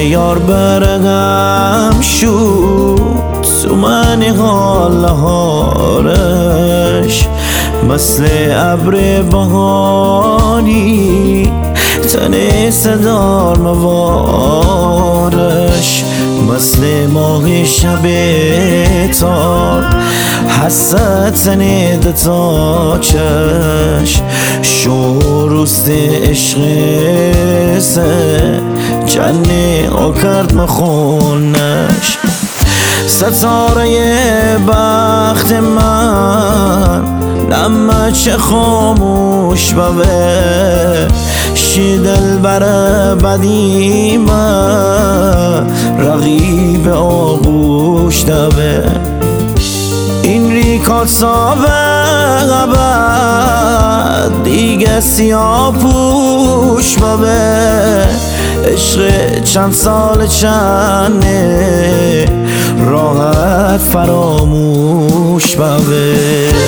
یار برقم شد تو من حال هارش، مثل ابر بهاری تن صدار موارش، مثل ماه شب تار حسد زنده تا چش، شوروست عشق سه جنه ها کرد مخونش. ستاره بخت من لما چه خاموش بوه، شی دلبر بدی من رقیب آغوش دوه. این ریکات سابق دیگه سیاه پوش بوه، عشق چند سال چنده راحت فراموش بوه.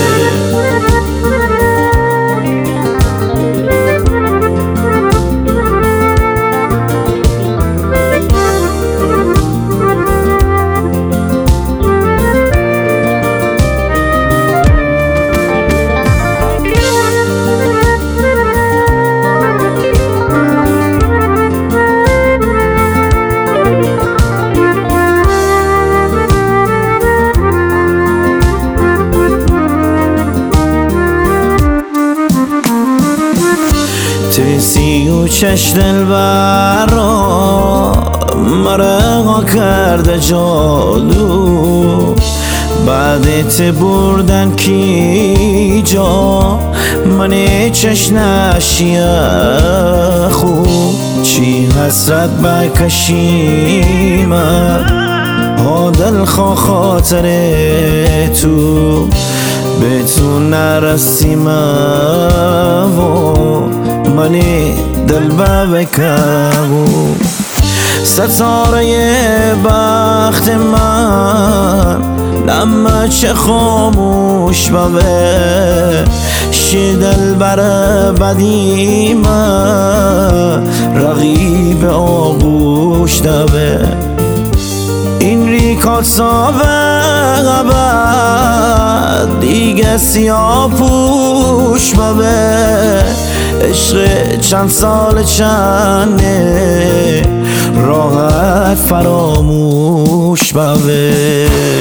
تیسی و چش دلبرا مرا کرده جادو، بعدت بردن کی جا من چش نشیه خوب، چی حسرت بکشیم ها دل خاطر تو به تو نرسیم و منی دل بکبو. ستاره بخت من لما چه خاموش بوه، شی دلبر بدی من رقیب آغوش دوه. این ریکات سابق دیگه سیاه پوش بوه، عشق چند سال چنده راحت فراموش بوه.